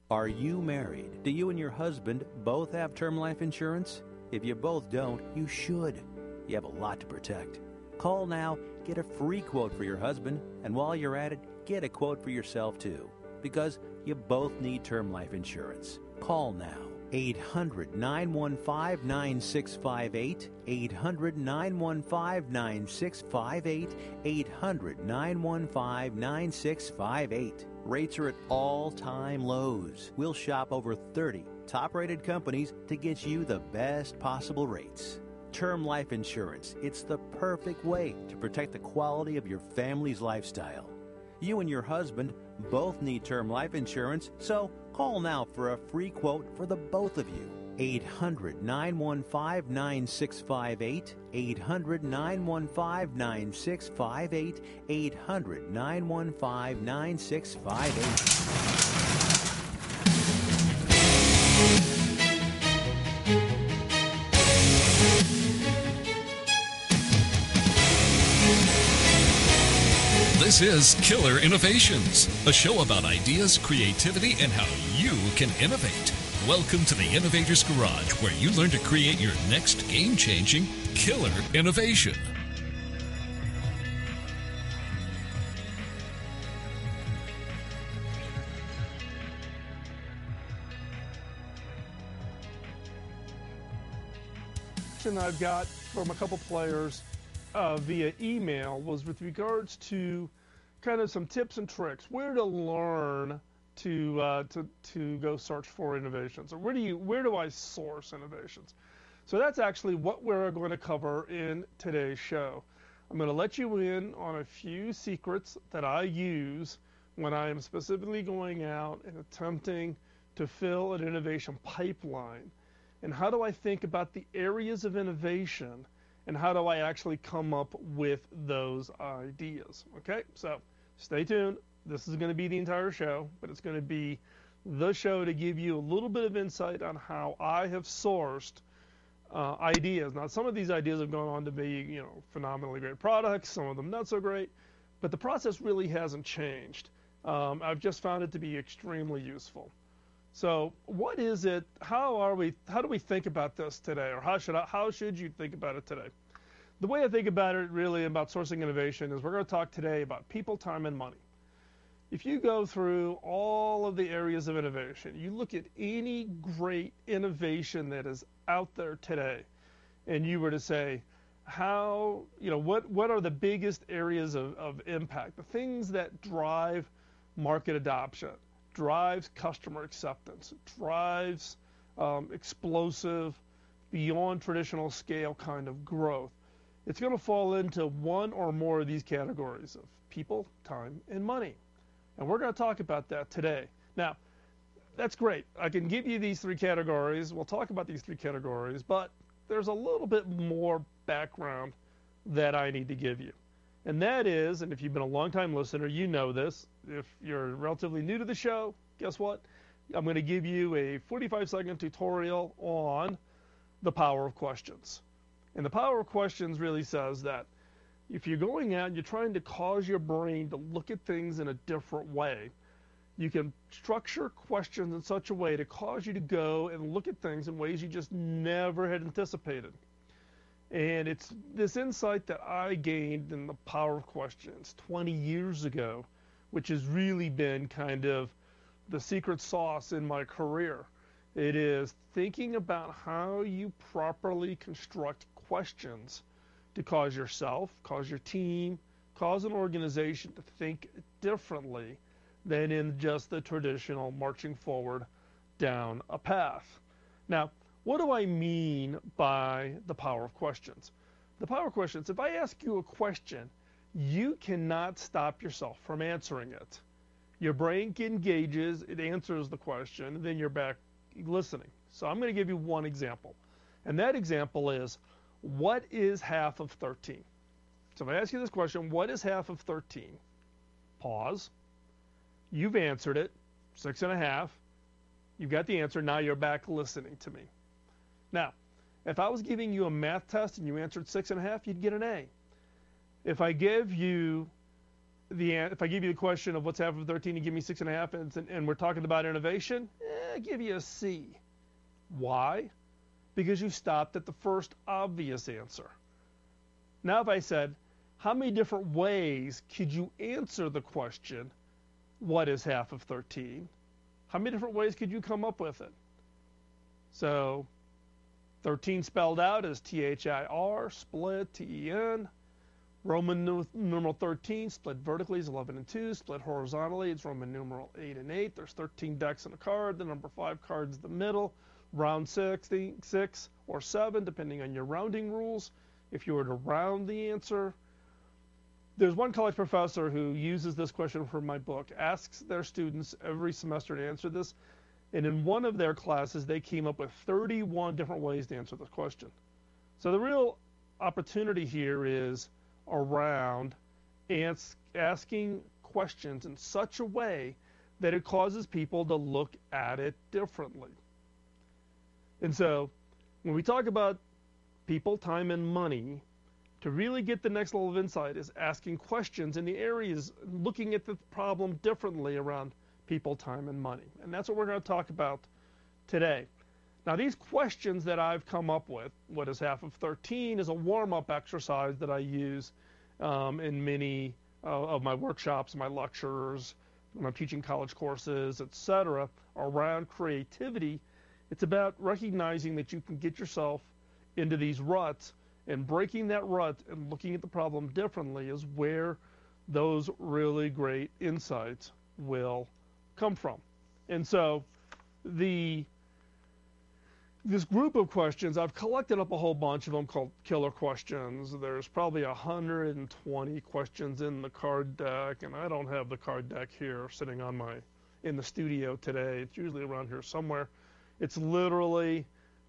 Are you married? Do you and your husband both have term life insurance? If you both don't, you should. You have a lot to protect. Call now, get a free quote for your husband, and while you're at it, get a quote for yourself too. Because you both need term life insurance. Call now. 800-915-9658, 800-915-9658, 800-915-9658. Rates are at all-time lows. We'll shop over 30 top-rated companies to get you the best possible rates. Term life insurance, it's the perfect way to protect the quality of your family's lifestyle. You and your husband both need term life insurance, so call now for a free quote for the both of you. 800-915-9658, 800-915-9658, 800-915-9658. This is Killer Innovations, a show about ideas, creativity, and how you can innovate. Welcome to the Innovator's Garage, where you learn to create your next game-changing killer innovation. I've got from a couple players via email was with regards to kind of some tips and tricks, where to learn to go search for innovations, or where do I source innovations. So that's actually what we're going to cover in today's show. I'm going to let you in on a few secrets that I use when I am specifically going out and attempting to fill an innovation pipeline. And how do I think about the areas of innovation, and how do I actually come up with those ideas? Okay, so stay tuned. This is going to be the entire show, but it's going to be the show to give you a little bit of insight on how I have sourced ideas. Now, some of these ideas have gone on to be, phenomenally great products, some of them not so great, but the process really hasn't changed. I've just found it to be extremely useful. So what is it? How do we think about this today, or how should you think about it today? The way I think about it really about sourcing innovation is we're going to talk today about people, time, and money. If you go through all of the areas of innovation, you look at any great innovation that is out there today, and you were to say, what are the biggest areas of impact, the things that drive market adoption, drives customer acceptance, drives explosive, beyond traditional scale kind of growth. It's going to fall into one or more of these categories of people, time, and money. And we're going to talk about that today. Now, that's great. I can give you these three categories. We'll talk about these three categories, but there's a little bit more background that I need to give you. And that is, and if you've been a long-time listener, you know this. If you're relatively new to the show, guess what? I'm going to give you a 45-second tutorial on the power of questions. And the power of questions really says that if you're going out and you're trying to cause your brain to look at things in a different way, you can structure questions in such a way to cause you to go and look at things in ways you just never had anticipated. And it's this insight that I gained in the power of questions 20 years ago, which has really been kind of the secret sauce in my career. It is thinking about how you properly construct questions to cause yourself, cause your team, cause an organization to think differently than in just the traditional marching forward down a path. Now, what do I mean by the power of questions? The power of questions, if I ask you a question, you cannot stop yourself from answering it. Your brain engages, it answers the question, and then you're back listening. So I'm going to give you one example. And that example is, what is half of 13? So if I ask you this question, what is half of 13? Pause. You've answered it, 6.5. You've got the answer. Now you're back listening to me. Now, if I was giving you a math test and you answered 6.5, you'd get an A. If I give you if I give you the question of what's half of 13, you give me 6.5, and we're talking about innovation, I give you a C. Why? Because you stopped at the first obvious answer. Now if I said, how many different ways could you answer the question, what is half of 13? How many different ways could you come up with it? So 13 spelled out as THIR, split, TEN. Roman numeral 13, split vertically is 11 and 2, split horizontally, it's Roman numeral 8 and 8. There's 13 decks in a card. The number 5 card is the middle. Round 6 or 7, depending on your rounding rules. If you were to round the answer, there's one college professor who uses this question from my book, asks their students every semester to answer this, and in one of their classes, they came up with 31 different ways to answer this question. So the real opportunity here is around asking questions in such a way that it causes people to look at it differently. And so when we talk about people, time, and money, to really get the next level of insight is asking questions in the areas, looking at the problem differently around people, time, and money. And that's what we're going to talk about today. Now, these questions that I've come up with, what is half of 13, is a warm-up exercise that I use in many of my workshops, my lectures, when I'm teaching college courses, etc., around creativity. It's about recognizing that you can get yourself into these ruts, and breaking that rut and looking at the problem differently is where those really great insights will come from. And so this group of questions, I've collected up a whole bunch of them called killer questions. There's probably 120 questions in the card deck, and I don't have the card deck here sitting in the studio today. It's usually around here somewhere. It's literally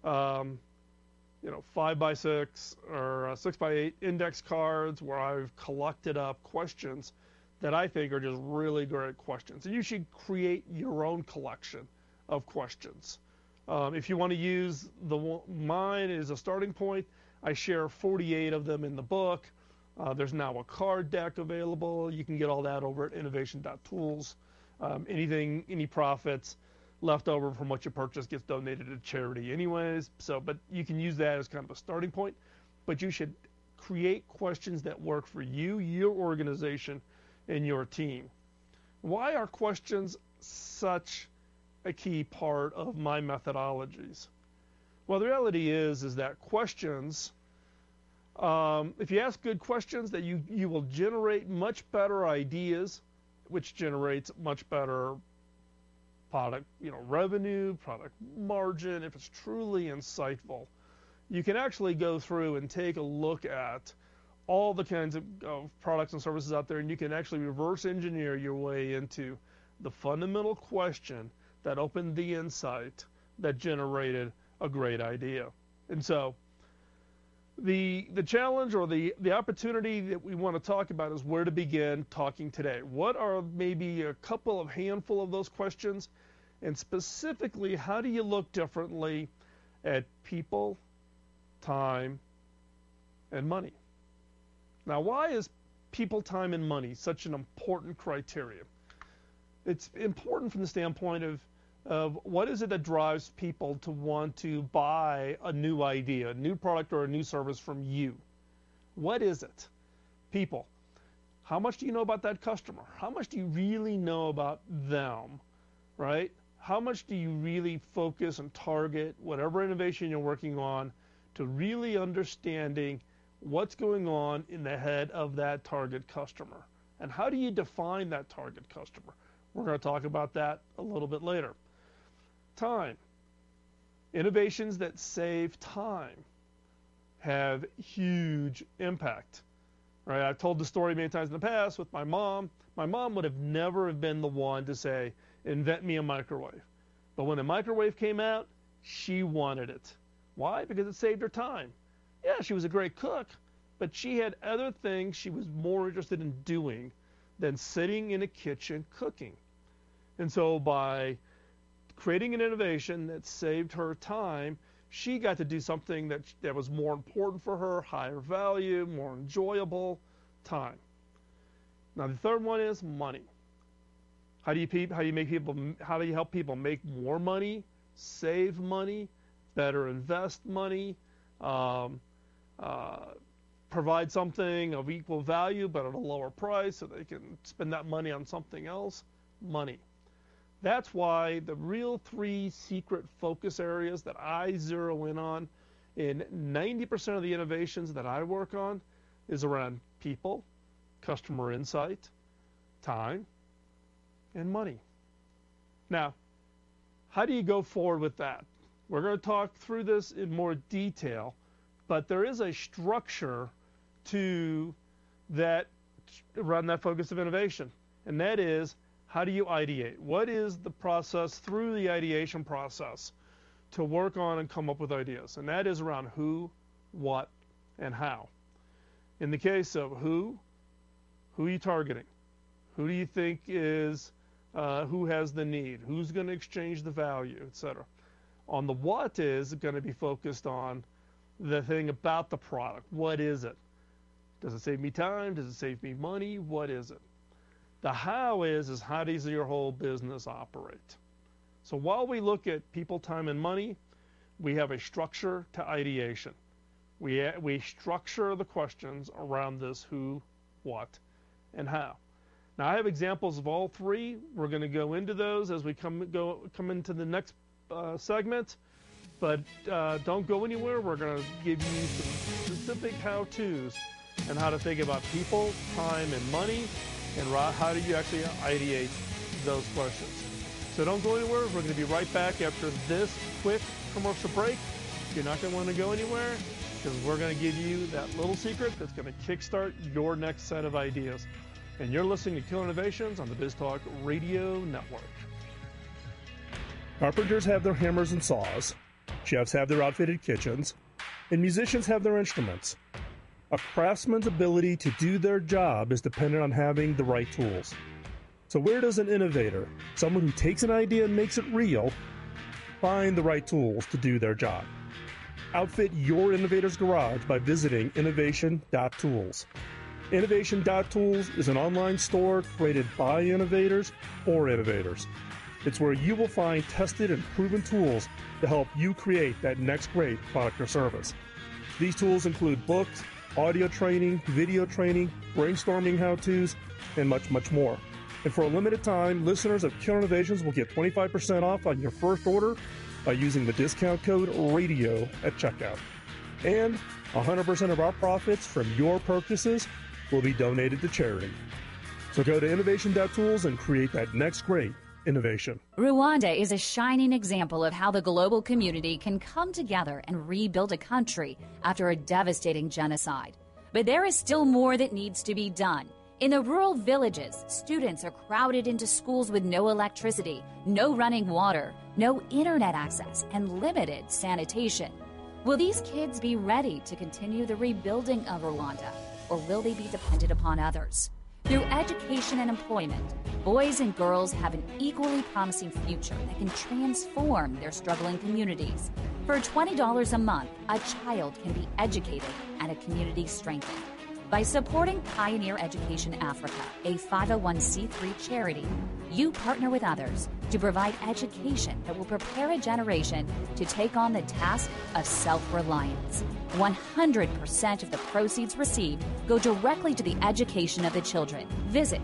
5x6 or 6x8 index cards where I've collected up questions that I think are just really great questions. And you should create your own collection of questions. If you want to use mine as a starting point, I share 48 of them in the book. There's now a card deck available. You can get all that over at innovation.tools. Any profits left over from what you purchase gets donated to charity anyways. But you can use that as kind of a starting point. But you should create questions that work for you, your organization, and your team. Why are questions such a key part of my methodologies? Well, the reality is that questions, if you ask good questions, that you will generate much better ideas, which generates much better product, revenue, product margin. If it's truly insightful, you can actually go through and take a look at all the kinds of products and services out there, and you can actually reverse engineer your way into the fundamental question that opened the insight that generated a great idea. And so the challenge or the opportunity that we want to talk about is where to begin talking today. What are maybe a handful of those questions? And specifically, how do you look differently at people, time, and money? Now, why is people, time, and money such an important criteria? It's important from the standpoint of what is it that drives people to want to buy a new idea, a new product or a new service from you? What is it? People. How much do you know about that customer? How much do you really know about them, right? How much do you really focus and target whatever innovation you're working on to really understanding what's going on in the head of that target customer? And how do you define that target customer? We're going to talk about that a little bit later. Time. Innovations that save time have huge impact. Right? I've told the story many times in the past with my mom. My mom would have never been the one to say, invent me a microwave. But when the microwave came out, she wanted it. Why? Because it saved her time. Yeah, she was a great cook, but she had other things she was more interested in doing than sitting in a kitchen cooking. And so by creating an innovation that saved her time, she got to do something that was more important for her, higher value, more enjoyable, time. Now the third one is money. How do you help people make more money, save money, better invest money, provide something of equal value but at a lower price so they can spend that money on something else? Money. That's why the real 3 secret focus areas that I zero in on in 90% of the innovations that I work on is around people, customer insight, time, and money. Now, how do you go forward with that? We're going to talk through this in more detail, but there is a structure to that around that focus of innovation, and that is, how do you ideate? What is the process through the ideation process to work on and come up with ideas? And that is around who, what, and how. In the case of who are you targeting? Who do you think is, who has the need? Who's going to exchange the value, etc. On the what is going to be focused on the thing about the product. What is it? Does it save me time? Does it save me money? What is it? The how is how does your whole business operate? So while we look at people, time, and money, we have a structure to ideation. We structure the questions around this who, what, and how. Now I have examples of all 3. We're going to go into those as we come into the next segment, but don't go anywhere. We're going to give you some specific how-tos and how to think about people, time, and money, and how do you actually ideate those questions. So don't go anywhere. We're going to be right back after this quick commercial break. You're not going to want to go anywhere because we're going to give you that little secret that's going to kickstart your next set of ideas. And you're listening to Killer Innovations on the BizTalk Radio Network. Carpenters have their hammers and saws, chefs have their outfitted kitchens, and musicians have their instruments. A craftsman's ability to do their job is dependent on having the right tools. So where does an innovator, someone who takes an idea and makes it real, find the right tools to do their job? Outfit your innovator's garage by visiting innovation.tools. Innovation.tools is an online store created by innovators for innovators. It's where you will find tested and proven tools to help you create that next great product or service. These tools include books, audio training, video training, brainstorming how-tos, and much, much more. And for a limited time, listeners of Killer Innovations will get 25% off on your first order by using the discount code RADIO at checkout. And 100% of our profits from your purchases will be donated to charity. So go to innovation.tools and create that next great innovation. Rwanda is a shining example of how the global community can come together and rebuild a country after a devastating genocide. But there is still more that needs to be done. In the rural villages, students are crowded into schools with no electricity, no running water, no internet access, and limited sanitation. Will these kids be ready to continue the rebuilding of Rwanda, or will they be dependent upon others? Through education and employment, boys and girls have an equally promising future that can transform their struggling communities. For $20 a month, a child can be educated and a community strengthened. By supporting Pioneer Education Africa, a 501c3 charity, you partner with others to provide education that will prepare a generation to take on the task of self-reliance. 100% of the proceeds received go directly to the education of the children. Visit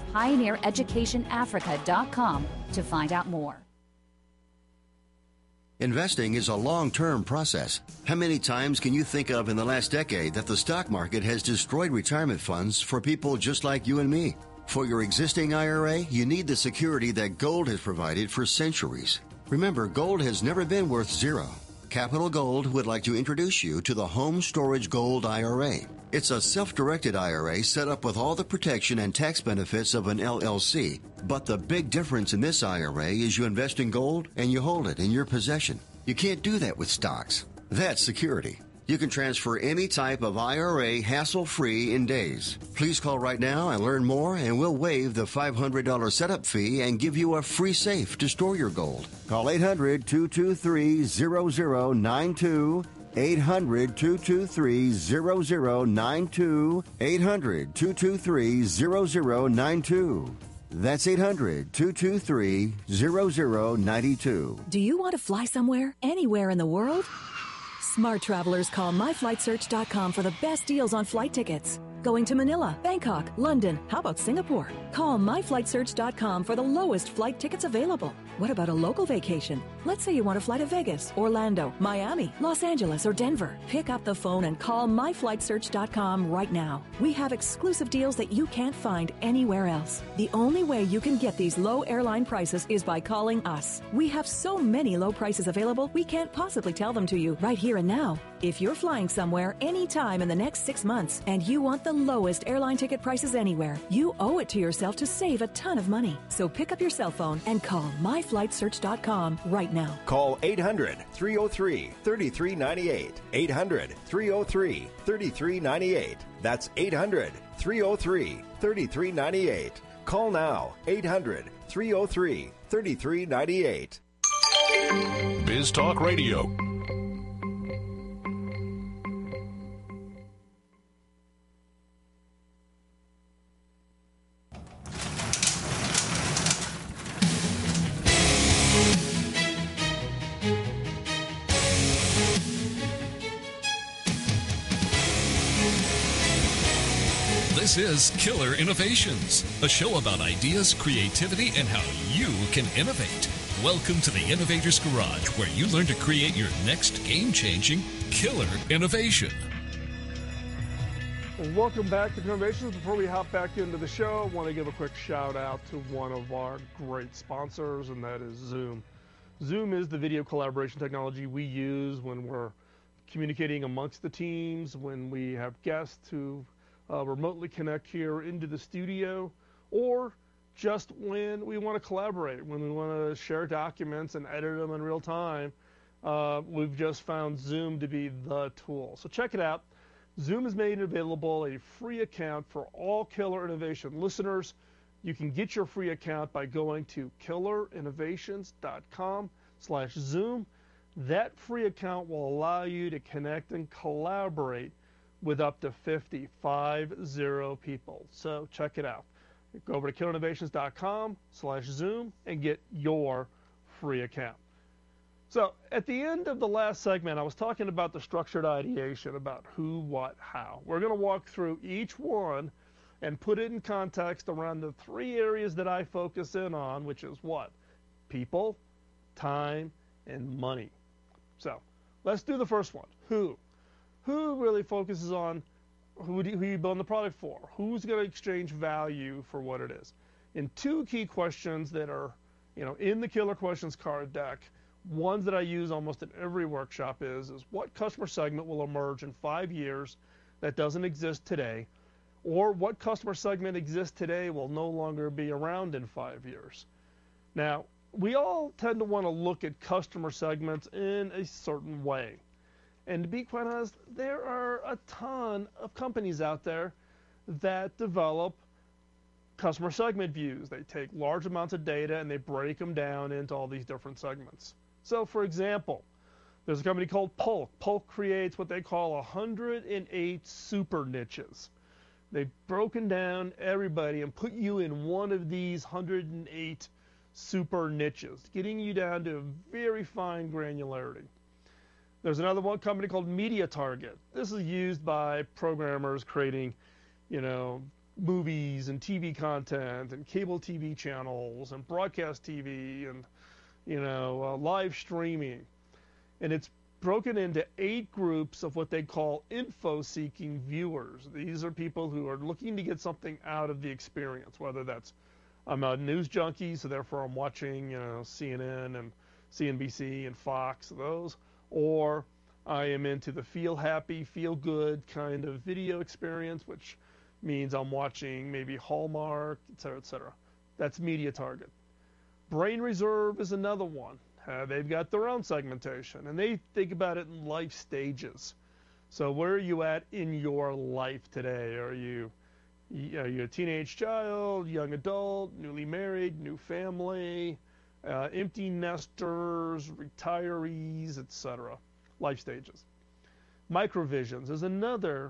pioneereducationafrica.com to find out more. Investing is a long-term process. How many times can you think of in the last decade that the stock market has destroyed retirement funds for people just like you and me? For your existing IRA, you need the security that gold has provided for centuries. Remember, gold has never been worth zero. Capital Gold would like to introduce you to the Home Storage Gold IRA. It's a self-directed IRA set up with all the protection and tax benefits of an LLC. But the big difference in this IRA is you invest in gold and you hold it in your possession. You can't do that with stocks. That's security. You can transfer any type of IRA hassle-free in days. Please call right now and learn more, and we'll waive the $500 setup fee and give you a free safe to store your gold. Call 800-223-0092, 800-223-0092. 800-223-0092. That's 800-223-0092. Do you want to fly somewhere, anywhere in the world? Smart travelers call myflightsearch.com for the best deals on flight tickets. Going to Manila, Bangkok, London, how about Singapore? Call myflightsearch.com for the lowest flight tickets available. What about a local vacation? Let's say you want to fly to Vegas, Orlando, Miami, Los Angeles, or Denver. Pick up the phone and call myflightsearch.com right now. We have exclusive deals that you can't find anywhere else. The only way you can get these low airline prices is by calling us. We have so many low prices available, we can't possibly tell them to you right here and now. If you're flying somewhere anytime in the next 6 months and you want the lowest airline ticket prices anywhere, you owe it to yourself to save a ton of money. So pick up your cell phone and call myflightsearch.com right now. Call 800-303-3398. 800-303-3398. That's 800-303-3398. Call now. 800-303-3398. Biz Talk Radio. This is Killer Innovations, a show about ideas, creativity, and how you can innovate. Welcome to the Innovator's Garage, where you learn to create your next game-changing killer innovation. Well, welcome back to Innovations. Before we hop back into the show, I want to give a quick shout out to one of our great sponsors, and that is Zoom. Zoom is the video collaboration technology we use when we're communicating amongst the teams, when we have guests who remotely connect here into the studio, or just when we want to collaborate, when we want to share documents and edit them in real time. We've just found Zoom to be the tool. So check it out. Zoom has made available a free account for all Killer Innovation listeners. You can get your free account by going to killerinnovations.com/Zoom. That free account will allow you to connect and collaborate with up to 50 people. So check it out. Go over to killerinnovations.com/Zoom and get your free account. So at the end of the last segment, I was talking about the structured ideation, about who, what, how. We're going to walk through each one and put it in context around the three areas that I focus in on, which is what? People, time, and money. So let's do the first one. Who? Who really focuses on who you build the product for? Who's going to exchange value for what it is? And two key questions that are, in the Killer Questions card deck, ones that I use almost in every workshop is what customer segment will emerge in 5 years that doesn't exist today, or what customer segment exists today will no longer be around in 5 years. Now, we all tend to want to look at customer segments in a certain way. And to be quite honest, there are a ton of companies out there that develop customer segment views. They take large amounts of data and they break them down into all these different segments. So, for example, there's a company called Polk. Polk creates what they call 108 super niches. They've broken down everybody and put you in one of these 108 super niches, getting you down to very fine granularity. There's another one company called Media Target. This is used by programmers creating, movies and TV content and cable TV channels and broadcast TV and, live streaming. And it's broken into 8 groups of what they call info-seeking viewers. These are people who are looking to get something out of the experience, whether that's I'm a news junkie, so therefore I'm watching, CNN and CNBC and Fox, those, or I am into the feel happy, feel good kind of video experience, which means I'm watching maybe Hallmark, et cetera, et cetera. That's Media Target. Brain Reserve is another one. They've got their own segmentation, and they think about it in life stages. So where are you at in your life today? Are you a teenage child, young adult, newly married, new family, empty nesters, retirees, etc.? Life stages. Microvisions is another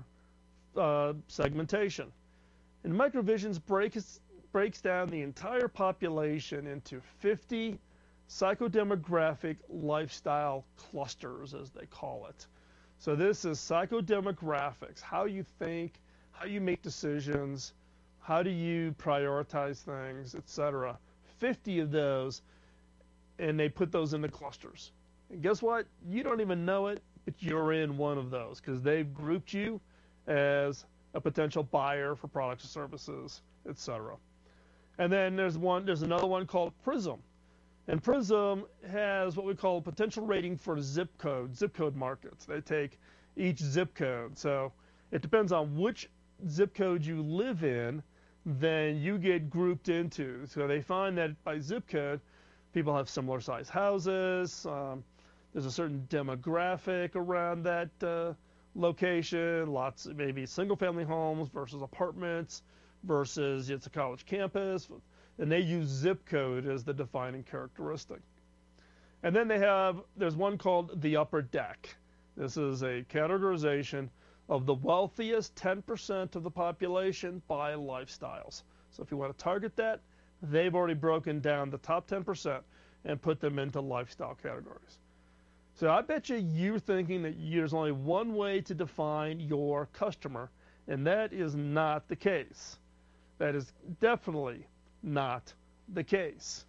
segmentation. And Microvisions breaks down the entire population into 50 psychodemographic lifestyle clusters, as they call it. So this is psychodemographics, how you think, how you make decisions, how do you prioritize things, etc. 50 of those, and they put those into clusters. And guess what? You don't even know it, but you're in one of those because they've grouped you as a potential buyer for products or services, etc. And then there's another one called Prism. And Prism has what we call a potential rating for zip code markets. They take each zip code. So it depends on which zip code you live in, then you get grouped into. So they find that by zip code, people have similar size houses. There's a certain demographic around that location, maybe single family homes versus apartments versus it's a college campus. And they use zip code as the defining characteristic. And then there's one called the upper deck. This is a categorization of the wealthiest 10% of the population by lifestyles. So if you want to target that, they've already broken down the top 10% and put them into lifestyle categories. So I bet you're thinking that there's only one way to define your customer, and that is not the case. That is definitely not the case.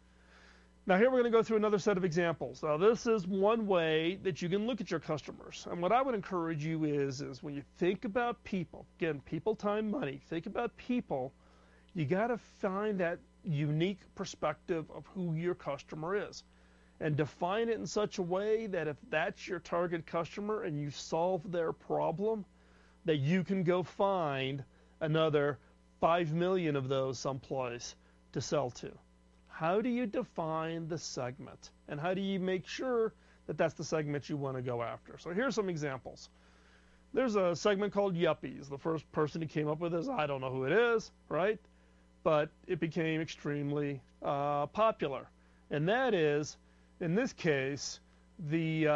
Now here we're going to go through another set of examples. Now this is one way that you can look at your customers. And what I would encourage you is when you think about people, again, people, time, money, think about people, you got to find that unique perspective of who your customer is and define it in such a way that if that's your target customer and you solve their problem, that you can go find another 5 million of those someplace to sell to. How do you define the segment? And how do you make sure that that's the segment you want to go after? So here's some examples. There's a segment called Yuppies. The first person who came up with this, I don't know who it is, right? But it became extremely popular. And that is, in this case, the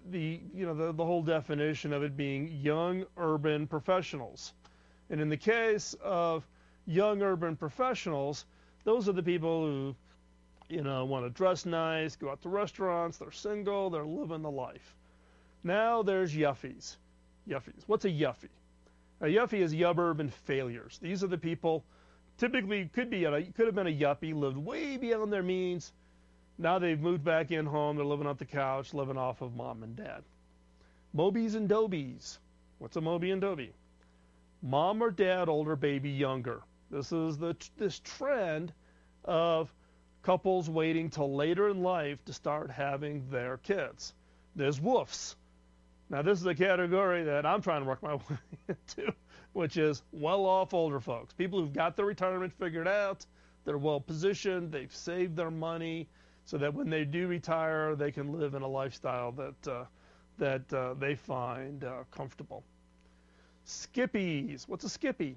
whole definition of it being young urban professionals. And in the case of young urban professionals, those are the people who, want to dress nice, go out to restaurants, they're single, they're living the life. Now there's Yuffies. Yuffies. What's a Yuffie? A Yuffie is yuburban failures. These are the people, typically could have been a Yuppie, lived way beyond their means. Now they've moved back in home, they're living off the couch, living off of mom and dad. Mobies and Dobies. What's a Moby and Dobie? Mom or dad, older, baby, younger. This is this trend of couples waiting till later in life to start having their kids. There's woofs. Now this is a category that I'm trying to work my way into, which is well-off older folks. People who've got their retirement figured out, they're well-positioned, they've saved their money, so that when they do retire, they can live in a lifestyle that they find comfortable. Skippies. What's a Skippy?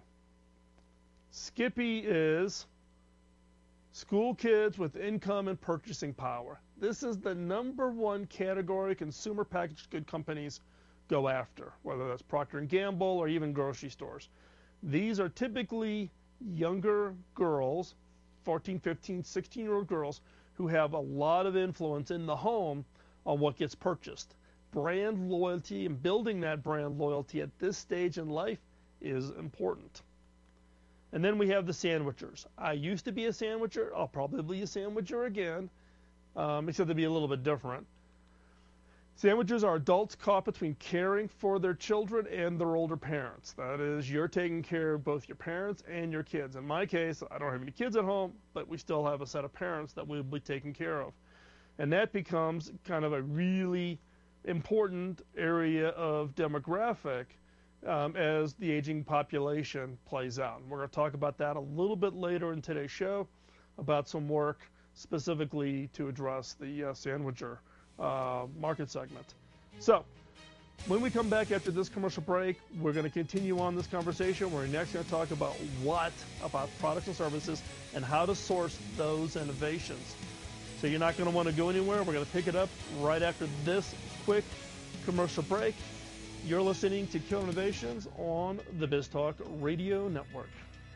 Skippy is school kids with income and purchasing power. This is the number one category consumer packaged good companies go after, whether that's Procter & Gamble or even grocery stores. These are typically younger girls, 14, 15, 16-year-old girls, who have a lot of influence in the home on what gets purchased. Brand loyalty and building that brand loyalty at this stage in life is important. And then we have the sandwichers. I used to be a sandwicher. I'll probably be a sandwicher again, except they'll be a little bit different. Sandwichers are adults caught between caring for their children and their older parents. That is, you're taking care of both your parents and your kids. In my case, I don't have any kids at home, but we still have a set of parents that we'll be taking care of. And that becomes kind of a really important area of demographic as the aging population plays out. And we're going to talk about that a little bit later in today's show, about some work specifically to address the sandwicher market segment. So when we come back after this commercial break, we're going to continue on this conversation. We're next going to talk about about products and services and how to source those innovations. So you're not going to want to go anywhere. We're going to pick it up right after this quick commercial break. You're listening to Killer Innovations on the BizTalk Radio Network.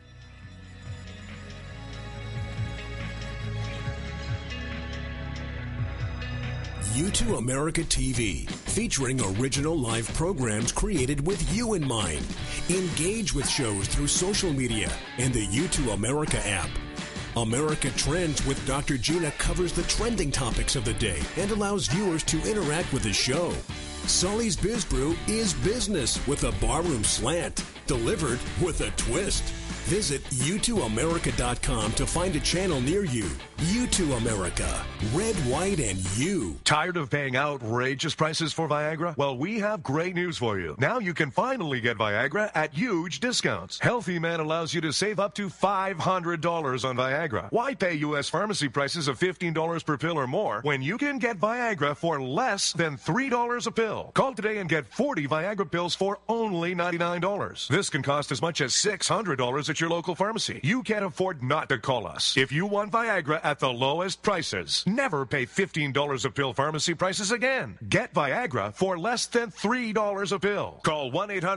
U2 America TV, featuring original live programs created with you in mind. Engage with shows through social media and the U2 America app. America Trends with Dr. Gina covers the trending topics of the day and allows viewers to interact with the show. Sully's Biz Brew is business with a barroom slant, delivered with a twist. Visit U2America.com to find a channel near you. U2 America. Red, white, and you. Tired of paying outrageous prices for Viagra? Well, we have great news for you. Now you can finally get Viagra at huge discounts. Healthy Man allows you to save up to $500 on Viagra. Why pay U.S. pharmacy prices of $15 per pill or more when you can get Viagra for less than $3 a pill? Call today and get 40 Viagra pills for only $99. This can cost as much as $600 at your local pharmacy. You can't afford not to call us. If you want Viagra at the lowest prices, never pay $15 a pill pharmacy prices again. Get Viagra for less than $3 a pill. Call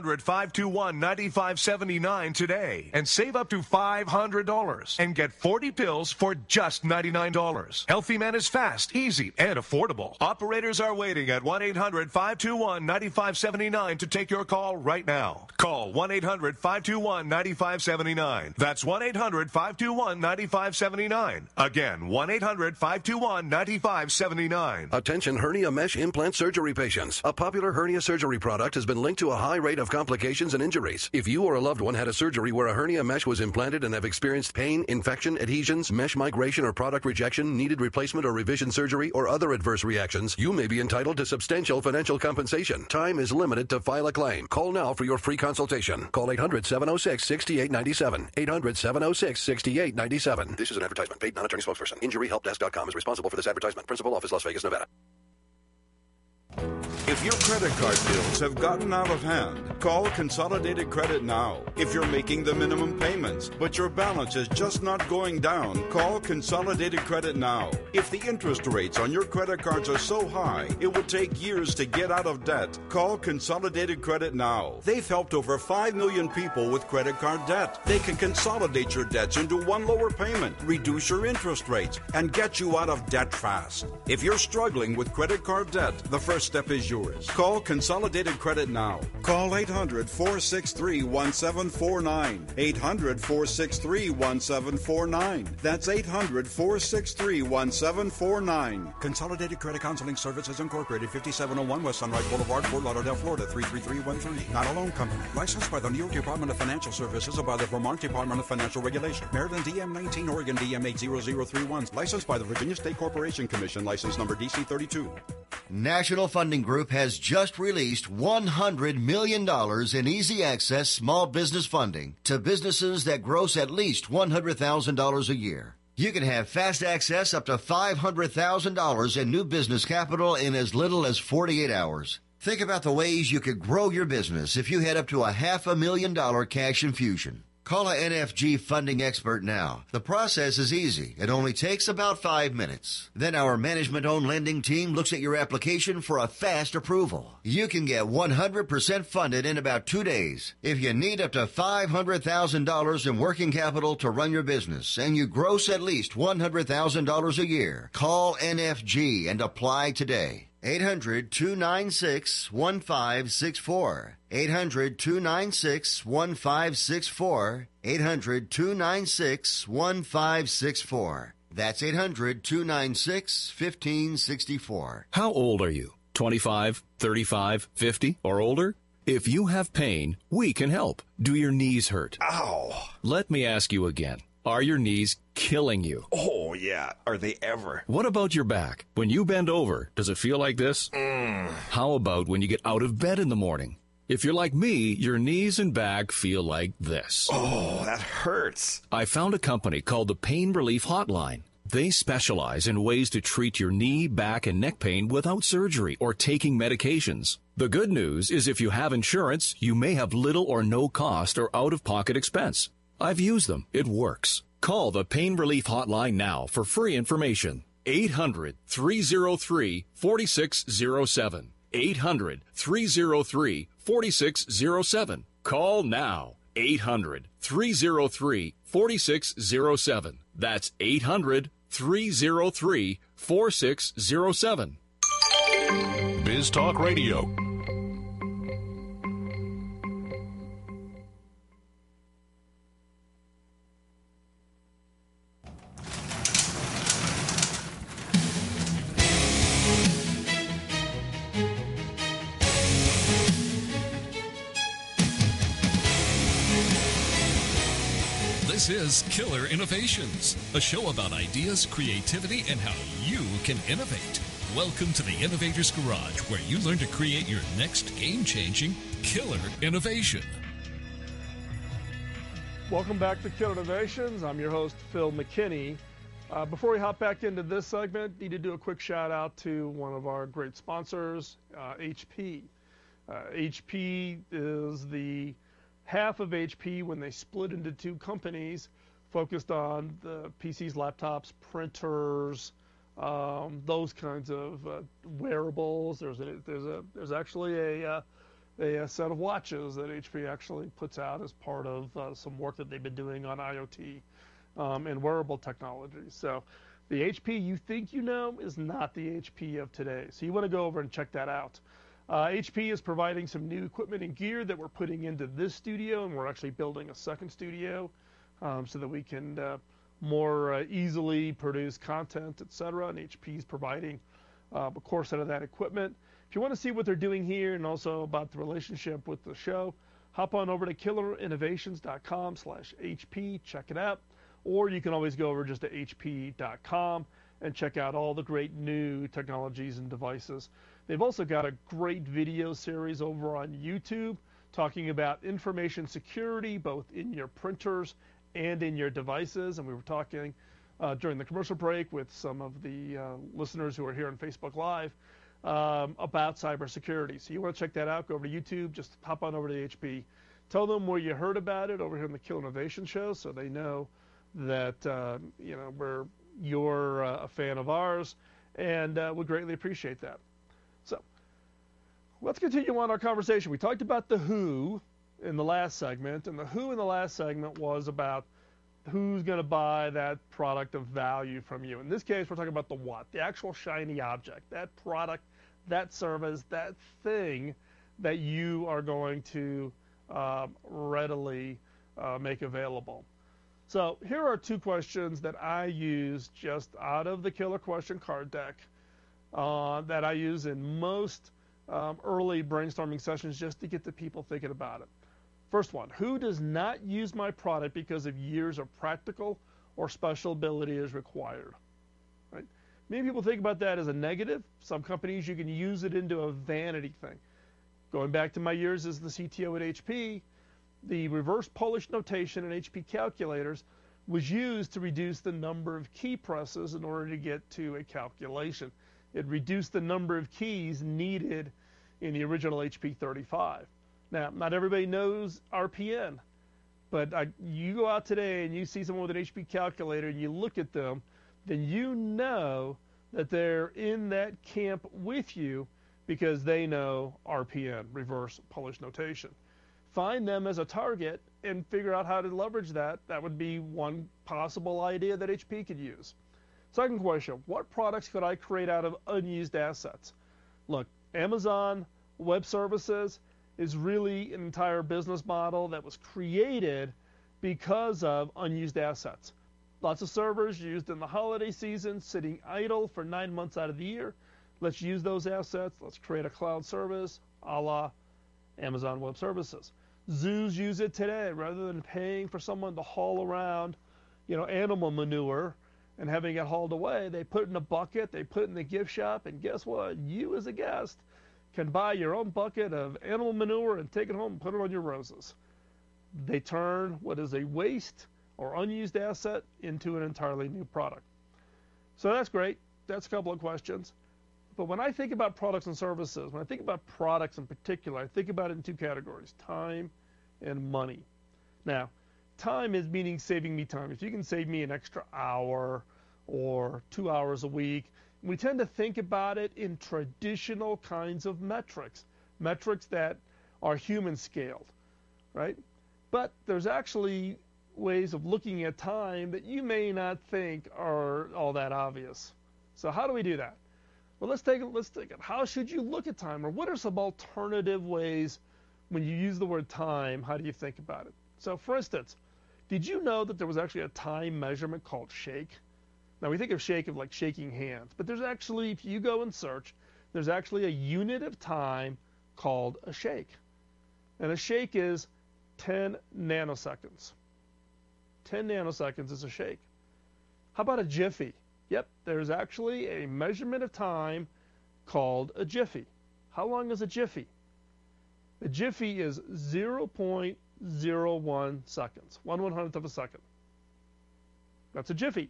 1-800-521-9579 today and save up to $500 and get 40 pills for just $99. Healthy Man is fast, easy, and affordable. Operators are waiting at 1-800-521-9579 to take your call right now. Call 1-800-521-9579. That's 1-800-521-9579. Again, 1-800-521-9579. Attention hernia mesh implant surgery patients. A popular hernia surgery product has been linked to a high rate of complications and injuries. If you or a loved one had a surgery where a hernia mesh was implanted and have experienced pain, infection, adhesions, mesh migration or product rejection, needed replacement or revision surgery, or other adverse reactions, you may be entitled to substantial financial compensation. Time is limited to file a claim. Call now for your free consultation. Call 800-706-6897. 800-706-6897. This is an advertisement. Paid non-attorney spokesperson. InjuryHelpDesk.com is responsible for this advertisement. Principal office, Las Vegas, Nevada. If your credit card bills have gotten out of hand, call Consolidated Credit now. If you're making the minimum payments, but your balance is just not going down, call Consolidated Credit now. If the interest rates on your credit cards are so high, it would take years to get out of debt, call Consolidated Credit now. They've helped over 5 million people with credit card debt. They can consolidate your debts into one lower payment, reduce your interest rates, and get you out of debt fast. If you're struggling with credit card debt, the first step is yours. Call Consolidated Credit now. Call 800-463-1749. 800-463-1749. That's 800-463-1749. Consolidated Credit Counseling Services Incorporated, 5701 West Sunrise Boulevard, Fort Lauderdale, Florida, 33313. Not a loan company. Licensed by the New York Department of Financial Services or by the Vermont Department of Financial Regulation. Maryland DM19, Oregon DM80031. Licensed by the Virginia State Corporation Commission. License number DC32. National Funding Group has just released $100 million in easy access small business funding to businesses that gross at least $100,000 a year. You can have fast access up to $500,000 in new business capital in as little as 48 hours. Think about the ways you could grow your business if you had up to a $500,000 cash infusion. Call a NFG funding expert now. The process is easy. It only takes about 5 minutes. Then our management-owned lending team looks at your application for a fast approval. You can get 100% funded in about 2 days. If you need up to $500,000 in working capital to run your business and you gross at least $100,000 a year, call NFG and apply today. 800-296-1564. 800-296-1564. 800-296-1564. That's 800-296-1564. How old are you? 25, 35, 50, or older? If you have pain, we can help. Do your knees hurt? Ow! Let me ask you again. Are your knees killing you? Oh, yeah. Are they ever? What about your back? When you bend over, does it feel like this? How about when you get out of bed in the morning? If you're like me, your knees and back feel like this. Oh, that hurts. I found a company called the Pain Relief Hotline. They specialize in ways to treat your knee, back, and neck pain without surgery or taking medications. The good news is if you have insurance, you may have little or no cost or out-of-pocket expense. I've used them. It works. Call the Pain Relief Hotline now for free information. 800-303-4607. 800-303-4607. 800-303-4607. Call now. 800-303-4607. That's 800-303-4607. Biz Talk Radio. This is Killer Innovations, a show about ideas, creativity, and how you can innovate. Welcome to the Innovator's Garage, where you learn to create your next game-changing killer innovation. Welcome back to Killer Innovations. I'm your host, Phil McKinney. Before we hop back into this segment, need to do a quick shout out to one of our great sponsors, HP. HP is the half of HP when they split into two companies focused on the PCs, laptops, printers, those kinds of wearables. There's actually a set of watches that HP actually puts out as part of some work that they've been doing on IoT and wearable technology. So the HP you think you know is not the HP of today. So you want to go over and check that out. HP is providing some new equipment and gear that we're putting into this studio, and we're actually building a second studio so that we can more easily produce content, etc. And HP is providing a core set of that equipment. If you want to see what they're doing here and also about the relationship with the show, hop on over to killerinnovations.com/HP, check it out. Or you can always go over just to hp.com and check out all the great new technologies and devices. They've also got a great video series over on YouTube talking about information security, both in your printers and in your devices. And we were talking during the commercial break with some of the listeners who are here on Facebook Live about cybersecurity. So you want to check that out, go over to YouTube, just hop on over to HP. Tell them where you heard about it over here on the Killer Innovation Show so they know that you're a fan of ours, and would greatly appreciate that. So let's continue on our conversation. We talked about the who in the last segment, and the who in the last segment was about who's going to buy that product of value from you. In this case, we're talking about the what, the actual shiny object, that product, that service, that thing that you are going to readily make available. So here are two questions that I use just out of the Killer Question card deck that I use in most early brainstorming sessions just to get the people thinking about it. First one, who does not use my product because of years of practical or special ability is required? Right? Many people think about that as a negative. Some companies, you can use it into a vanity thing. Going back to my years as the CTO at HP, the reverse Polish notation in HP calculators was used to reduce the number of key presses in order to get to a calculation. It reduced the number of keys needed in the original HP 35. Now, not everybody knows RPN, but you go out today and you see someone with an HP calculator and you look at them, then you know that they're in that camp with you because they know RPN, reverse Polish notation. Find them as a target and figure out how to leverage that. That would be one possible idea that HP could use. Second question, what products could I create out of unused assets? Look, Amazon Web Services is really an entire business model that was created because of unused assets. Lots of servers used in the holiday season, sitting idle for 9 months out of the year. Let's use those assets. Let's create a cloud service a la Amazon Web Services. Zoos use it today. Rather than paying for someone to haul around, animal manure and having it hauled away, they put it in a bucket, they put it in the gift shop, and guess what? You as a guest can buy your own bucket of animal manure and take it home and put it on your roses. They turn what is a waste or unused asset into an entirely new product. So that's great. That's a couple of questions. But when I think about products and services, when I think about products in particular, I think about it in two categories, time and money. Now, time is meaning saving me time. If you can save me an extra hour or 2 hours a week, we tend to think about it in traditional kinds of metrics that are human scaled, right? But there's actually ways of looking at time that you may not think are all that obvious. So how do we do that? Well, let's take it. How should you look at time, or what are some alternative ways when you use the word time? How do you think about it? So, for instance, did you know that there was actually a time measurement called shake? Now, we think of shake of like shaking hands, but there's actually, if you go and search, there's actually a unit of time called a shake. And a shake is 10 nanoseconds. 10 nanoseconds is a shake. How about a jiffy? Yep, there's actually a measurement of time called a jiffy. How long is a jiffy? A jiffy is 0.01 seconds, 1/100th of a second. That's a jiffy.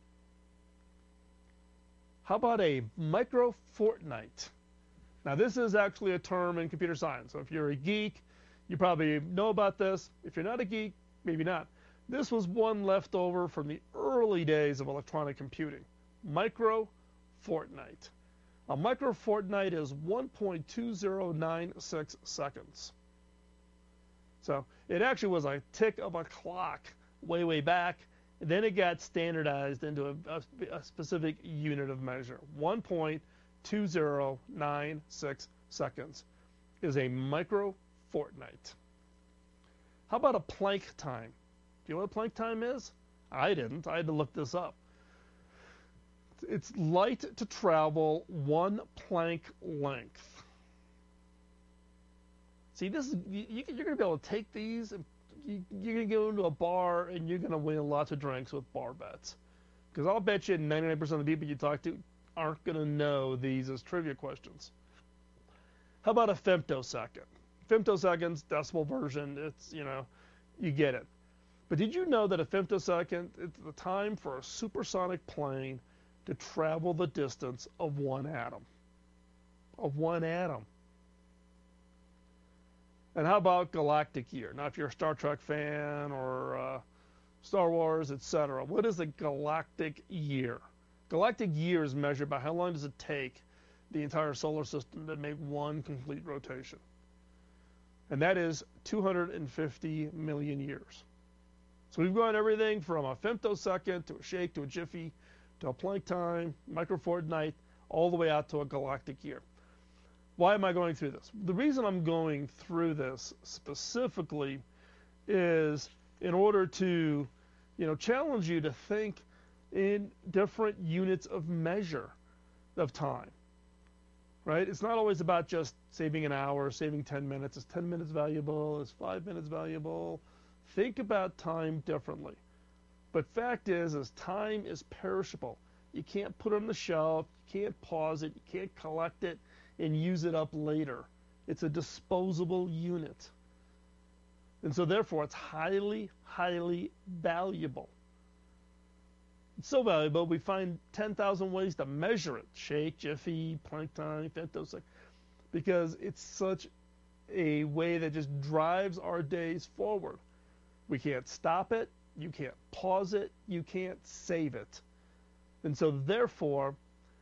How about a microfortnight? Now, this is actually a term in computer science. So if you're a geek, you probably know about this. If you're not a geek, maybe not. This was one left over from the early days of electronic computing. Microfortnight. A microfortnight is 1.2096 seconds. So it actually was a tick of a clock way, way back. And then it got standardized into a specific unit of measure. 1.2096 seconds is a microfortnight. How about a Planck time? Do you know what Planck time is? I didn't. I had to look this up. It's light to travel 1 Planck length. See, this is you're going to be able to take these, and you're going to go into a bar, and you're going to win lots of drinks with bar bets. Because I'll bet you 99% of the people you talk to aren't going to know these as trivia questions. How about a femtosecond? Femtoseconds, decimal version, it's, you get it. But did you know that a femtosecond is the time for a supersonic plane to travel the distance of one atom? Of one atom. And how about galactic year? Now, if you're a Star Trek fan or Star Wars, etc., what is a galactic year? Galactic year is measured by how long does it take the entire solar system to make one complete rotation. And that is 250 million years. So we've gone everything from a femtosecond to a shake to a jiffy to a Planck time, microfortnight, all the way out to a galactic year. Why am I going through this? The reason I'm going through this specifically is in order to, challenge you to think in different units of measure of time. Right? It's not always about just saving an hour, saving 10 minutes. Is 10 minutes valuable? Is 5 minutes valuable? Think about time differently. But fact is time is perishable. You can't put it on the shelf. You can't pause it. You can't collect it and use it up later. It's a disposable unit. And so therefore it's highly, highly valuable. It's so valuable we find 10,000 ways to measure it. Shake, jiffy, Planck time, femtosecond. Because it's such a way that just drives our days forward. We can't stop it. You can't pause it. You can't save it. And so therefore,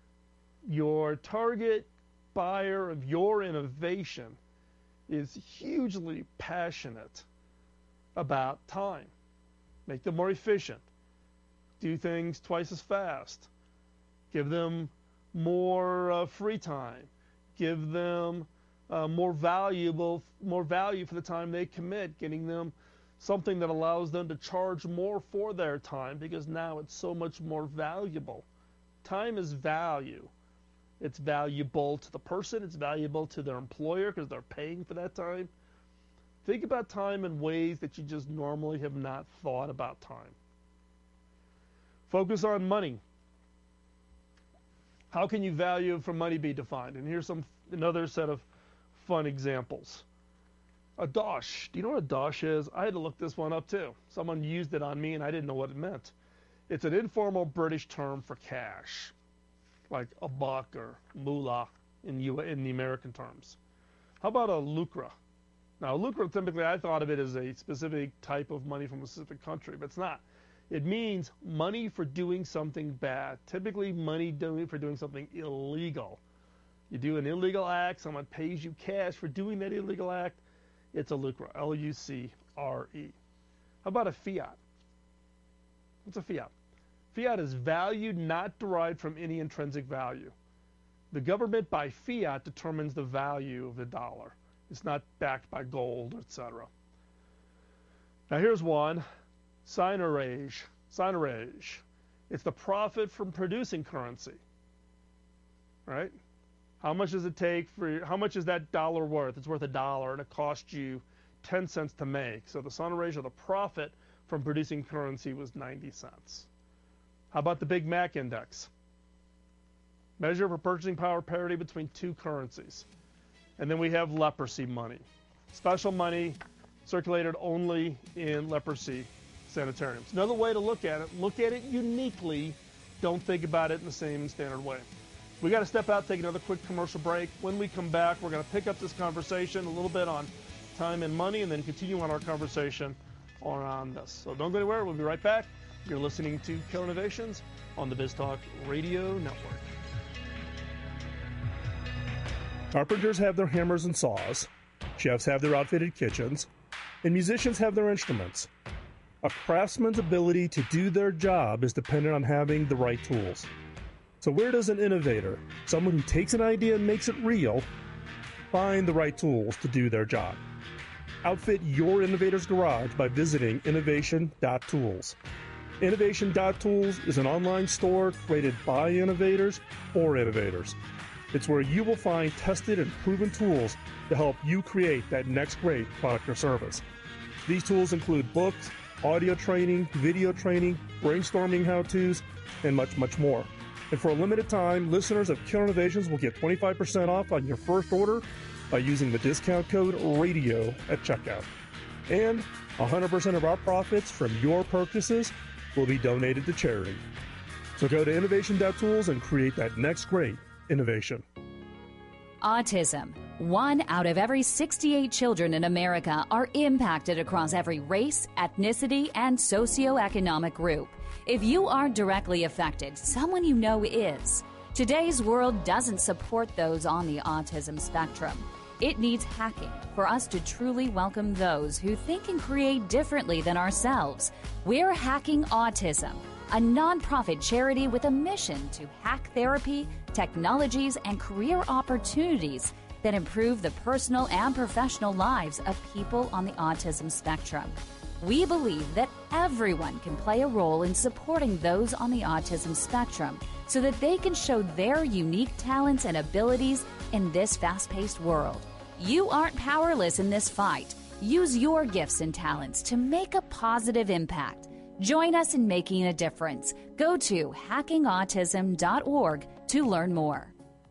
your target buyer of your innovation is hugely passionate about time. Make them more efficient. Do things twice as fast. Give them more free time. Give them more value for the time they commit, getting them something that allows them to charge more for their time because now it's so much more valuable. Time is value. It's valuable to the person. It's valuable to their employer because they're paying for that time. Think about time in ways that you just normally have not thought about time. Focus on money. How can you value for money be defined? And here's another set of fun examples. A dosh. Do you know what a dosh is? I had to look this one up too. Someone used it on me and I didn't know what it meant. It's an informal British term for cash, like a buck or moolah in the American terms. How about a lucre? Now, a lucre, typically I thought of it as a specific type of money from a specific country, but it's not. It means money for doing something bad, typically money for doing something illegal. You do an illegal act, someone pays you cash for doing that illegal act, It's a lucre, L-U-C-R-E. How about a fiat? What's a fiat? Fiat is value not derived from any intrinsic value. The government by fiat determines the value of the dollar. It's not backed by gold, etc. Now here's one, seigniorage. Seigniorage. It's the profit from producing currency, right? How much does it take for, how much is that dollar worth? It's worth $1 and it cost you 10 cents to make. So the seigniorage, or the profit from producing currency, was 90 cents. How about the Big Mac Index? Measure for purchasing power parity between two currencies. And then we have leprosy money. Special money circulated only in leprosy sanitariums. Another way to look at it uniquely. Don't think about it in the same standard way. We got to step out, take another quick commercial break. When we come back, we're going to pick up this conversation a little bit on time and money, and then continue on our conversation on this. So don't go anywhere. We'll be right back. You're listening to Killer Innovations on the BizTalk Radio Network. Carpenters have their hammers and saws, chefs have their outfitted kitchens, and musicians have their instruments. A craftsman's ability to do their job is dependent on having the right tools. So where does an innovator, someone who takes an idea and makes it real, find the right tools to do their job? Outfit your innovator's garage by visiting innovation.tools. Innovation.tools is an online store created by innovators for innovators. It's where you will find tested and proven tools to help you create that next great product or service. These tools include books, audio training, video training, brainstorming how-tos, and much, much more. And for a limited time, listeners of Killer Innovations will get 25% off on your first order by using the discount code RADIO at checkout. And 100% of our profits from your purchases will be donated to charity. So go to innovation.tools and create that next great innovation. Autism. 1 out of every 68 children in America are impacted across every race, ethnicity, and socioeconomic group. If you aren't directly affected, someone you know is. Today's world doesn't support those on the autism spectrum. It needs hacking for us to truly welcome those who think and create differently than ourselves. We're Hacking Autism, a nonprofit charity with a mission to hack therapy, technologies, and career opportunities that improve the personal and professional lives of people on the autism spectrum. We believe that everyone can play a role in supporting those on the autism spectrum so that they can show their unique talents and abilities in this fast-paced world. You aren't powerless in this fight. Use your gifts and talents to make a positive impact. Join us in making a difference. Go to hackingautism.org to learn more.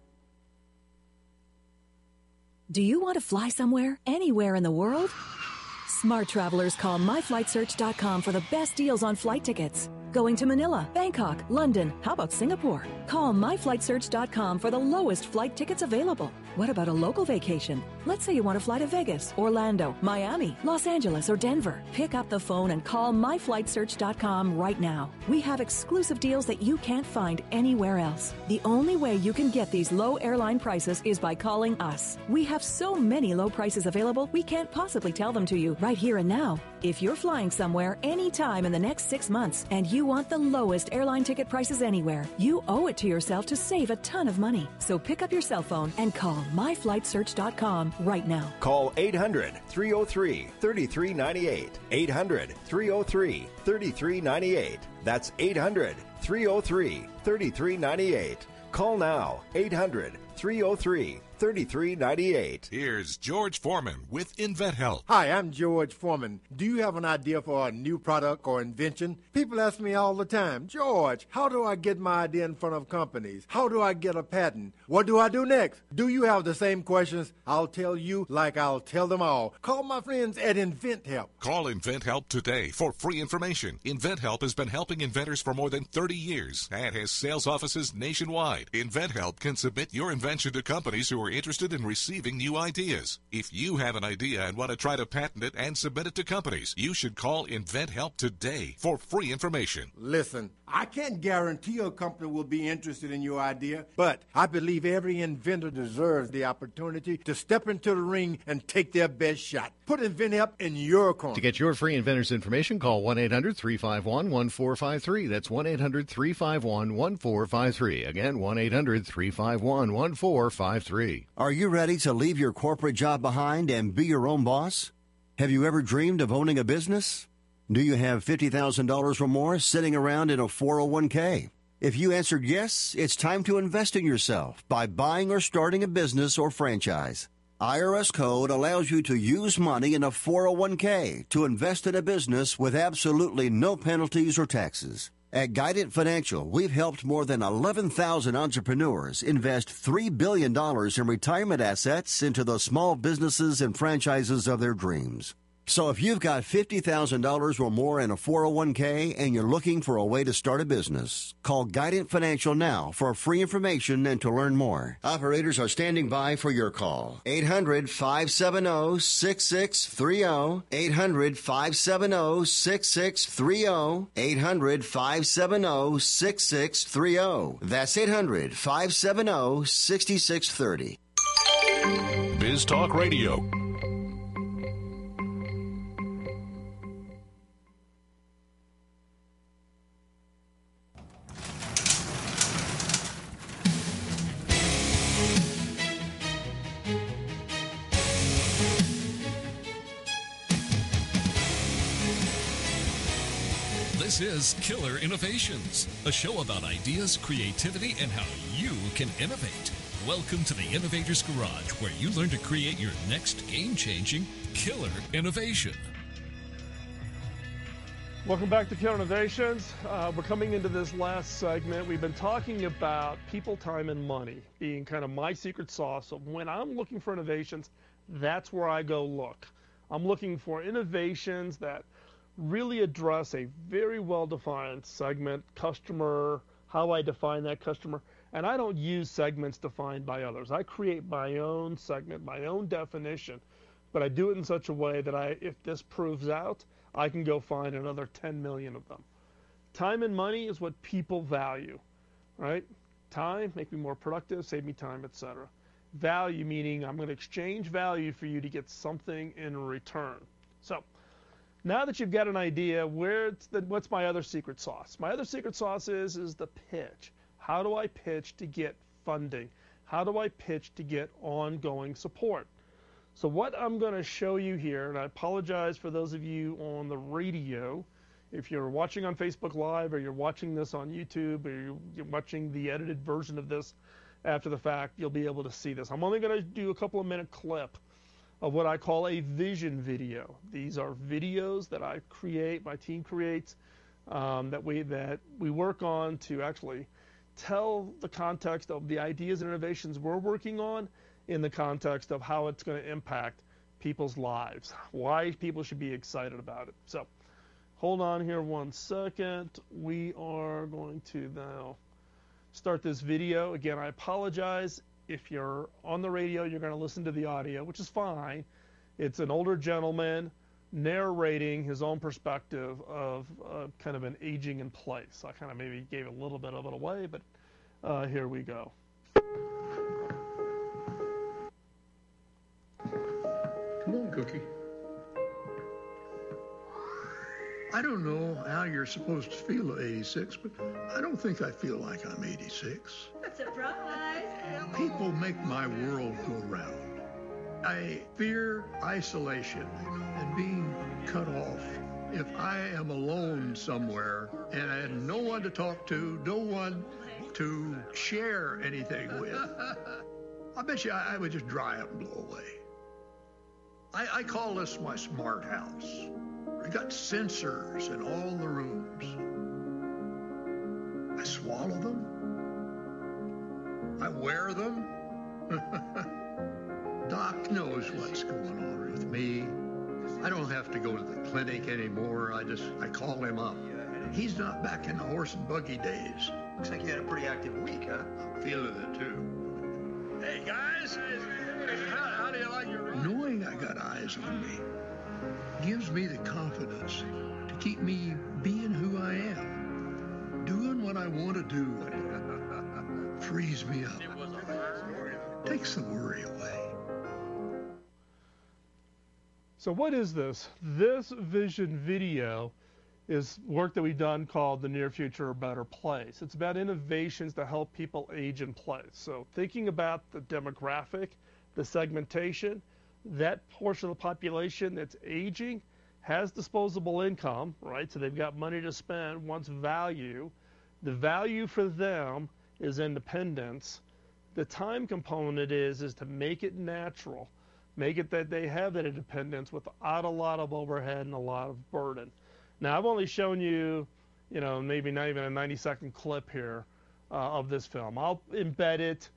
Do you want to fly somewhere, anywhere in the world? Smart travelers call myflightsearch.com for the best deals on flight tickets. Going to Manila, Bangkok, London, how about Singapore? Call myflightsearch.com for the lowest flight tickets available. What about a local vacation? Let's say you want to fly to Vegas, Orlando, Miami, Los Angeles, or Denver. Pick up the phone and call myflightsearch.com right now. We have exclusive deals that you can't find anywhere else. The only way you can get these low airline prices is by calling us. We have so many low prices available, we can't possibly tell them to you right here and now. If you're flying somewhere anytime in the next 6 months and you want the lowest airline ticket prices anywhere, you owe it to yourself to save a ton of money. So pick up your cell phone and call myflightsearch.com right now. Call 800-303-3398. 800-303-3398. That's 800-303-3398. Call now. 800-303-3398. Here's George Foreman with InventHelp. Hi, I'm George Foreman. Do you have an idea for a new product or invention? People ask me all the time, George, how do I get my idea in front of companies? How do I get a patent? What do I do next? Do you have the same questions? I'll tell you like I'll tell them all. Call my friends at InventHelp. Call InventHelp today for free information. InventHelp has been helping inventors for more than 30 years and has sales offices nationwide. InventHelp can submit your invention to companies who are interested in receiving new ideas. If you have an idea and want to try to patent it and submit it to companies, you should call InventHelp today for free information. Listen, I can't guarantee a company will be interested in your idea, but I believe every inventor deserves the opportunity to step into the ring and take their best shot. Put InventHelp in your corner. To get your free inventor's information, call 1-800-351-1453. That's 1-800-351-1453. Again, 1-800-351-1453. Are you ready to leave your corporate job behind and be your own boss? Have you ever dreamed of owning a business? Do you have $50,000 or more sitting around in a 401k? If you answered yes, it's time to invest in yourself by buying or starting a business or franchise. IRS code allows you to use money in a 401k to invest in a business with absolutely no penalties or taxes. At Guidant Financial, we've helped more than 11,000 entrepreneurs invest $3 billion in retirement assets into the small businesses and franchises of their dreams. So if you've got $50,000 or more in a 401k and you're looking for a way to start a business, call Guidant Financial now for free information and to learn more. Operators are standing by for your call. 800-570-6630. 800-570-6630. 800-570-6630. That's 800-570-6630. Biz Talk Radio. This is Killer Innovations, a show about ideas, creativity, and how you can innovate. Welcome to the Innovator's Garage, where you learn to create your next game-changing killer innovation. Welcome back to Killer Innovations. We're coming into this last segment. We've been talking about people, time, and money being kind of my secret sauce. So when I'm looking for innovations, that's where I go look. I'm looking for innovations that really address a very well-defined segment, customer, how I define that customer. And I don't use segments defined by others. I create my own segment, my own definition, but I do it in such a way that if this proves out, I can go find another 10 million of them. Time and money is what people value, right? Time, make me more productive, save me time, etc. Value, meaning I'm going to exchange value for you to get something in return. So now that you've got an idea, what's my other secret sauce? My other secret sauce is the pitch. How do I pitch to get funding? How do I pitch to get ongoing support? So what I'm going to show you here, and I apologize for those of you on the radio, if you're watching on Facebook Live or you're watching this on YouTube or you're watching the edited version of this after the fact, you'll be able to see this. I'm only going to do a couple of minute clip of what I call a vision video. These are videos that I create, my team creates, that we work on to actually tell the context of the ideas and innovations we're working on in the context of how it's going to impact people's lives, why people should be excited about it. So hold on here one second. We are going to now start this video. Again, I apologize. If you're on the radio, you're going to listen to the audio, which is fine. It's an older gentleman narrating his own perspective of kind of an aging in place. I kind of maybe gave a little bit of it away, but here we go. Come on, Cookie. I don't know how you're supposed to feel at 86, but I don't think I feel like I'm 86. Surprise! People make my world go round. I fear isolation and being cut off. If I am alone somewhere and I have no one to talk to, no one to share anything with, I bet you I would just dry up and blow away. I call this my smart house. I got sensors in all the rooms. I swallow them. I wear them. Doc knows what's going on with me. I don't have to go to the clinic anymore. I call him up. He's not back in the horse and buggy days. Looks like you had a pretty active week, huh? I'm feeling it too. Hey guys, how do you like your ride? Knowing I got eyes on me gives me the confidence to keep me being who I am. Do what I want to do frees me up. Takes the worry away. So what is this? This vision video is work that we've done called The Near Future, A Better Place. It's about innovations to help people age in place. So thinking about the demographic, the segmentation, that portion of the population that's aging has disposable income, right? So they've got money to spend, wants value. The value for them is independence. The time component is to make it natural, make it that they have that independence without a lot of overhead and a lot of burden. Now, I've only shown you, maybe not even a 90-second clip here of this film. I'll embed it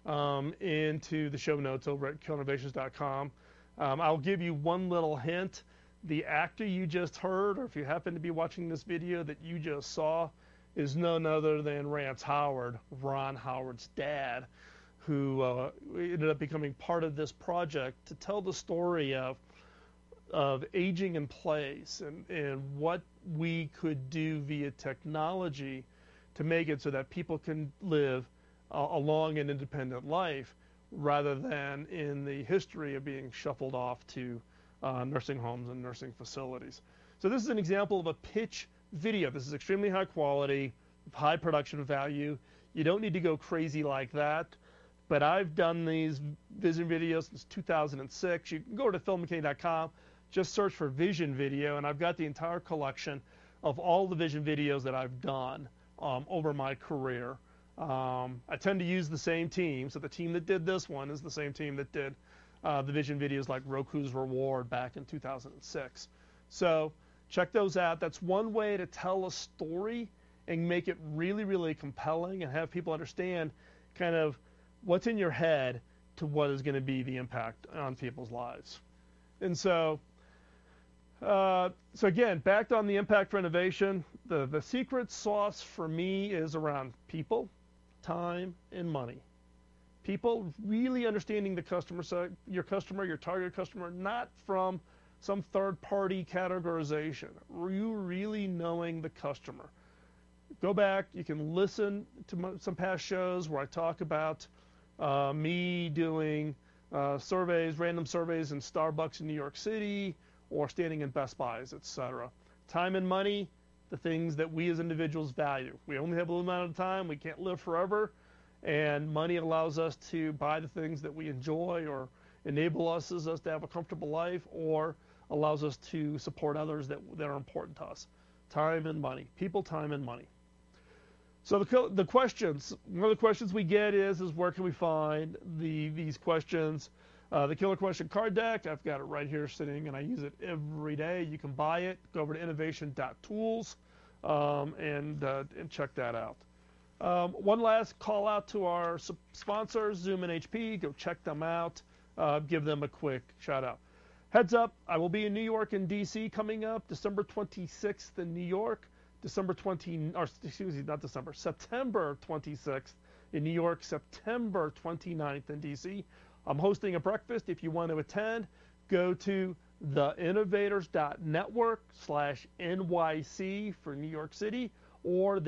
into the show notes over at killinnovations.com. I'll give you one little hint. The actor you just heard, or if you happen to be watching this video that you just saw, is none other than Rance Howard, Ron Howard's dad, who ended up becoming part of this project to tell the story of aging in place and what we could do via technology to make it so that people can live a long and independent life rather than in the history of being shuffled off to nursing homes and nursing facilities. So this is an example of a pitch video. This is extremely high quality, high production value. You don't need to go crazy like that. But I've done these vision videos since 2006. You can go to philmckinney.com, just search for vision video, and I've got the entire collection of all the vision videos that I've done over my career. I tend to use the same team, so the team that did this one is the same team that did the vision videos like Roku's Reward back in 2006. So check those out. That's one way to tell a story and make it really, really compelling and have people understand kind of what's in your head to what is going to be the impact on people's lives. And so again, back on the impact for innovation, the secret sauce for me is around people, time, and money. People really understanding the customer, your target customer, not from some third-party categorization. You really knowing the customer. Go back, you can listen to some past shows where I talk about me doing random surveys in Starbucks in New York City or standing in Best Buys, etc. Time and money, the things that we as individuals value. We only have a little amount of time. We can't live forever. And money allows us to buy the things that we enjoy or enables us to have a comfortable life or allows us to support others that are important to us. Time and money. People, time, and money. So the questions, one of the questions we get is where can we find these questions? The Killer Question card deck, I've got it right here sitting, and I use it every day. You can buy it. Go over to innovation.tools and check that out. One last call out to our sponsors, Zoom and HP. Go check them out. Give them a quick shout out. Heads up, I will be in New York and DC coming up December 26th in New York. September 26th in New York, September 29th in DC. I'm hosting a breakfast. If you want to attend, go to theinnovators.network/NYC for New York City or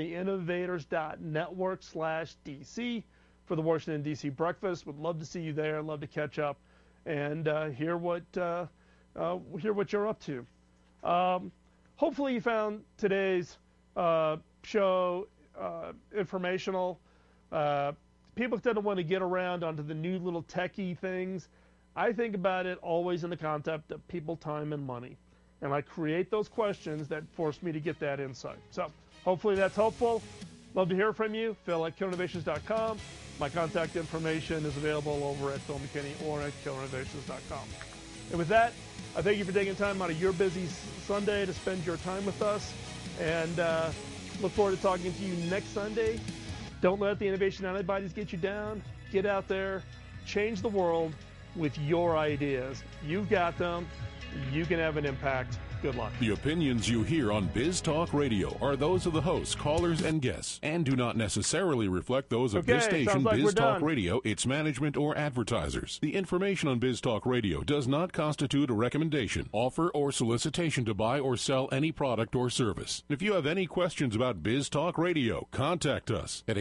theinnovators.network/DC for the Washington, D.C. breakfast. Would love to see you there. Love to catch up and hear what you're up to. Hopefully you found today's show informational. People tend to want to get around onto the new little techie things. I think about it always in the concept of people, time, and money. And I create those questions that force me to get that insight. So hopefully that's helpful. Love to hear from you. Phil@killinnovations.com. My contact information is available over at Phil McKinney or at killinnovations.com. And with that, I thank you for taking time out of your busy Sunday to spend your time with us. And look forward to talking to you next Sunday. Don't let the innovation antibodies get you down. Get out there. Change the world with your ideas. You've got them. You can have an impact. Good luck. The opinions you hear on Biz Talk Radio are those of the hosts, callers, and guests, and do not necessarily reflect those of this station, like Biz Talk Radio, its management, or advertisers. The information on Biz Talk Radio does not constitute a recommendation, offer, or solicitation to buy or sell any product or service. If you have any questions about Biz Talk Radio, contact us at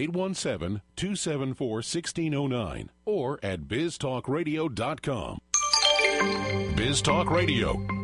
817-274-1609 or at biztalkradio.com. Biz Talk Radio,